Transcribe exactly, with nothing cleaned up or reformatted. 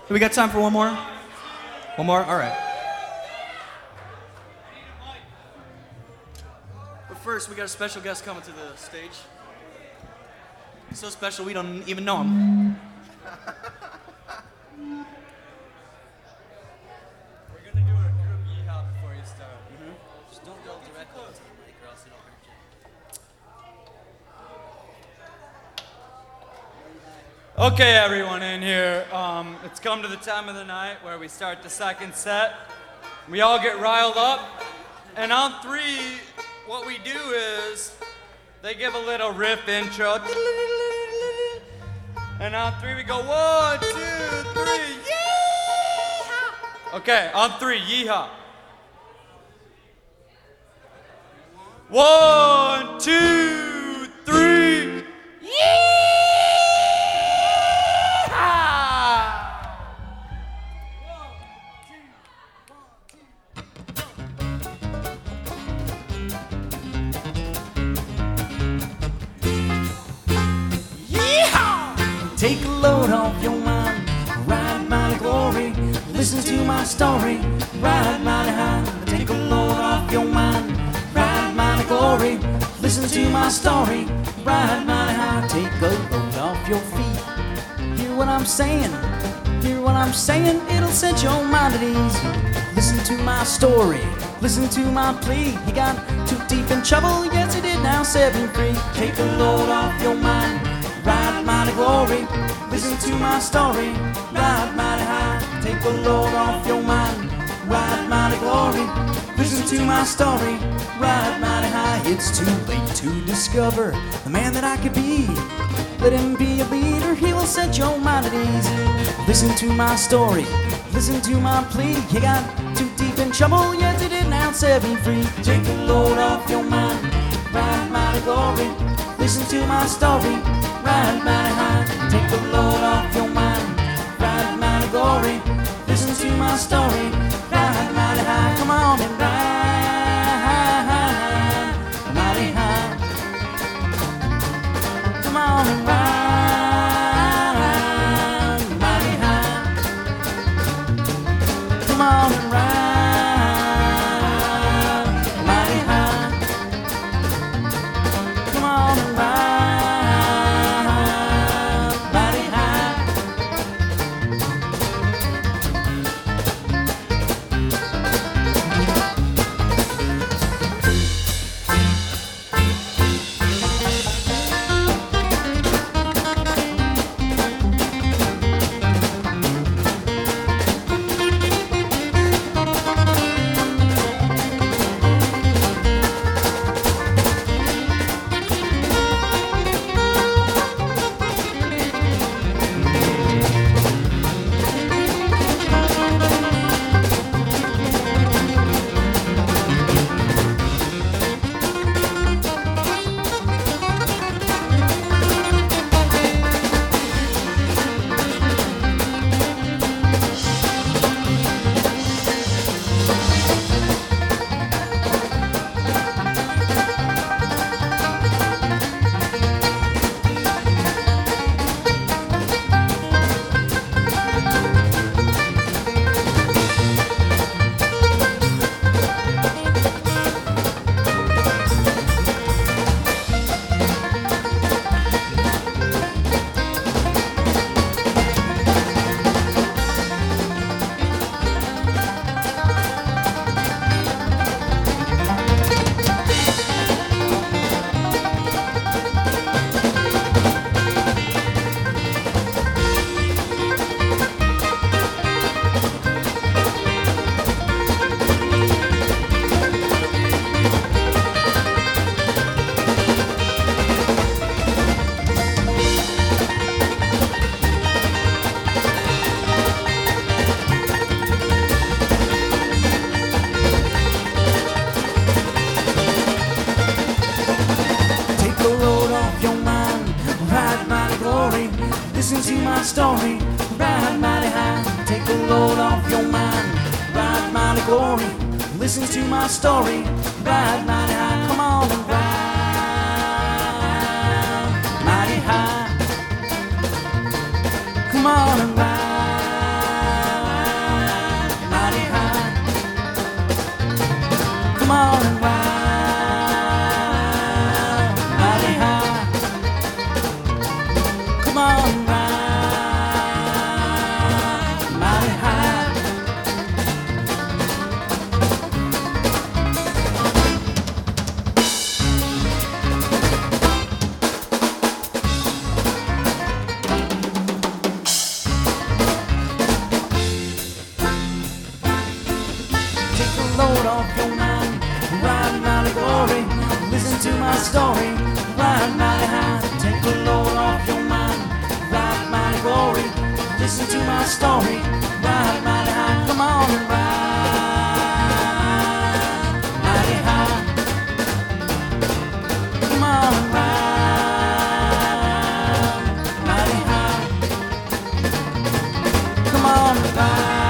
Do we got time for one more? One more? All right. But first, we got a special guest coming to the stage. He's so special we don't even know him. We're gonna do a group yeehaw before you start. Mm-hmm. Just don't go directly into the mic or else it'll hurt you. Okay, everyone in here, um, it's come to the time of the night where we start the second set. We all get riled up, and on three, what we do is they give a little riff intro, and on three we go one, two, three, yeehaw! Okay, on three, yeehaw. One, two, three, yeehaw! Take a load off your mind, ride mighty glory. Listen to my story, ride mighty high. Take a load off your mind, ride mighty glory. Listen to my story, ride mighty high. Take a load off your feet. Hear what I'm saying, hear what I'm saying. It'll set your mind at ease. Listen to my story, listen to my plea. He got too deep in trouble, yes he did, now set him free. Take a load off your mind, ride mighty glory. Listen to my story, ride mighty high. Take a load off your mind, ride mighty glory. Listen to my story, ride mighty high. It's too late to discover the man that I could be. Let him be a leader, he will set your mind at ease. Listen to my story, listen to my plea. He got too deep in trouble, yet he did now set me free. Take a load off your mind, ride mighty glory. Listen to my story, ride mighty high. Take a load off your mind, ride mighty glory. Listen to my story, ride mighty high. Come on and ride mighty high. Come on and ride mighty high. Come on and ride mighty high. Come on and ride. Listen to my story, ride mighty high. Take a load off your mind, ride mighty glory. Listen to my story, ride mighty high. Come on and ride mighty high. Come on and ride story. Ride mighty high, take the load off your mind. Ride mighty glory, listen to my story. Ride mighty high, come on and ride mighty high. Come on and ride mighty high. Come on and ride.